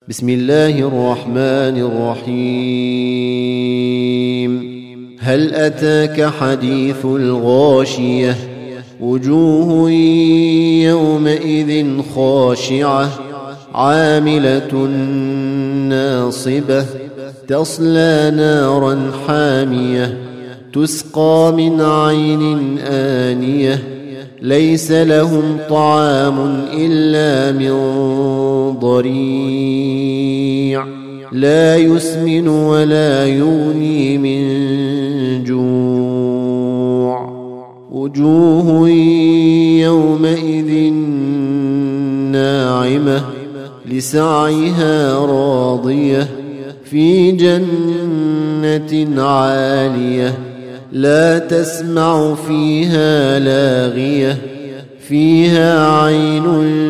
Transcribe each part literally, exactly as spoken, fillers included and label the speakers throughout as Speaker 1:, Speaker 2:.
Speaker 1: بسم الله الرحمن الرحيم. هل أتاك حديث الغاشية؟ وجوه يومئذ خاشعة عاملة ناصبة تصلى نارا حامية تسقى من عين آنية ليس لهم طعام إلا من ضريع لا يسمن ولا يغني من جوع. وجوه يومئذ ناعمة لسعيها راضية في جنة عالية لا تسمع فيها لاغية فيها عين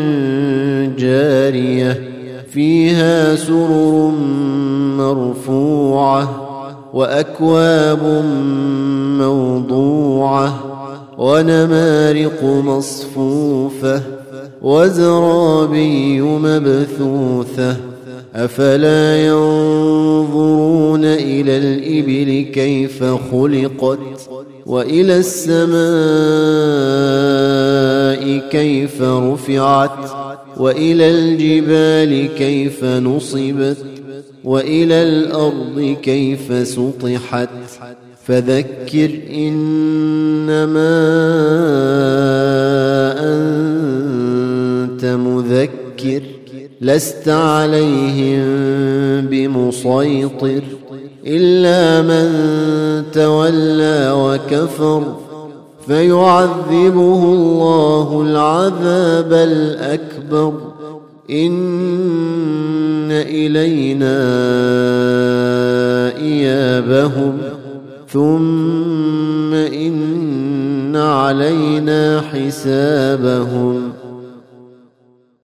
Speaker 1: جارية فيها سرر مرفوعة وأكواب موضوعة ونمارق مصفوفة وزرابي مبثوثة أفلا ينظرون إلى الإبل كيف خلقت وإلى السماء كيف رفعت وإلى الجبال كيف نصبت وإلى الأرض كيف سطحت فذكر إنما أنت مذكر لست عليهم بمسيطر إلا من تولى وكفر فيعذبه الله العذاب الأكبر إن إلينا إيابهم ثم إن علينا حسابهم